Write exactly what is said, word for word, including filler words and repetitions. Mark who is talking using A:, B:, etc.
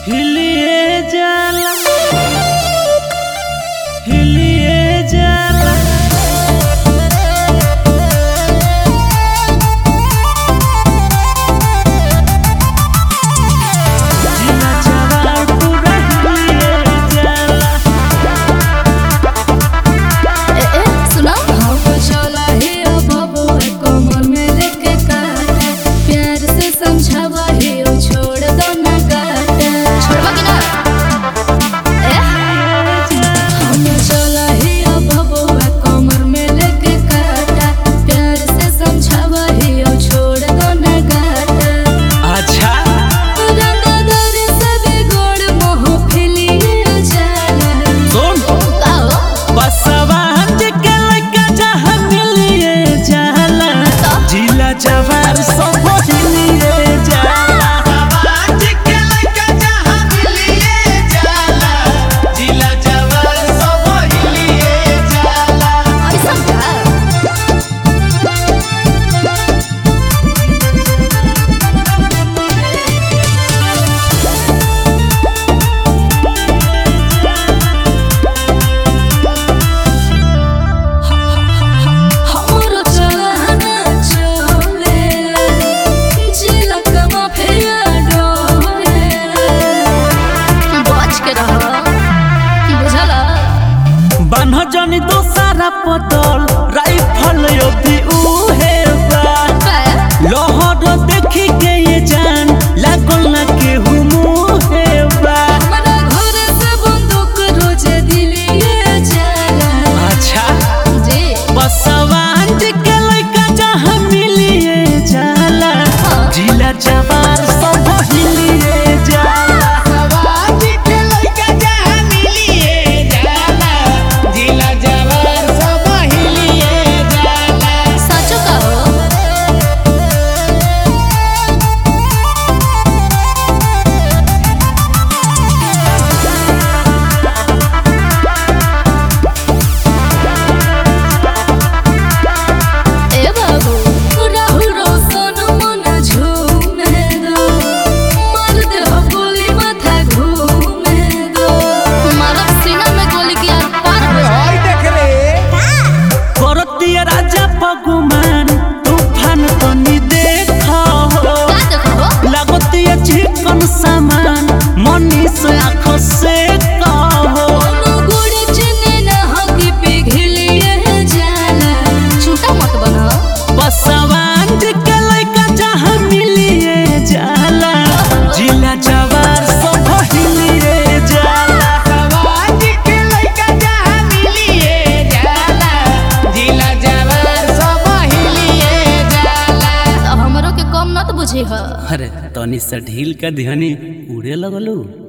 A: हिलिए जाला हिलिए जाला जिला जवार पूरा हिलिए जाला।
B: ए ए सुना हम चला हे बाबू कमर में लेके काटा प्यार से समझावा हे छोड़ दो ना काटा छोड़वा कि ना ए हम चला हे बाबू कमर में लेके काटा प्यार से समझावा हे छोड़ दो ना काटा
A: अच्छा
B: रंगदार सब गोड़ मोह फिलिए जाला
A: सुन
B: आओ
A: बसवान के लइका जहाँ मिलिए जाला जिला जवार सब हिलिए जाला। बसवान के लइका जहाँ मिलिए जाला जिला जवार सब हिलिए जाला।
B: ऐसा का हमरो चलना चले जिलक माफिया डोरे बच के रहो बुझला
A: बान्ह जनी दोसारा पटल राइफल अभी उहे बा लहर देखी के ये जान लागल ना केहू मुहे बा।
B: हमरा घर से बंदूक रोज दिलिए जाला
A: अच्छा
B: जी
A: बसवान के लइका जहाँ मिलिए जाला जिला जवार सब हिलिए जाला। बसवान के लइका जहाँ मिलिए जाला जिला जवार सब हिलिए जाला।
B: सच कहो ए बाबू राहुल रोशन मन झूमे दो मार दे हो गोली माथा घूमे दो मारब सीना में गोली की आर पार हो जाए
A: करतिया राजा पगुमान तूफान तनी देखा हो
B: का देखो
A: लागतिया चिकन सामान मनीष आँख से कहो।
B: कोनो गुड़ चने ना हकी पिघलिए जाला झूठा मत बनो
A: बसवान के लइका जहाँ मिलिए जाला जिला जवार सब हिलिए जाला। बसवान के लइका जहाँ मिलिए जाला जिला जवार सब हिलिए जाला।
B: अब हमरो के कम न तो बुझी ह
A: अरे तनी सा ढील का ध्यानी उड़े लगलू।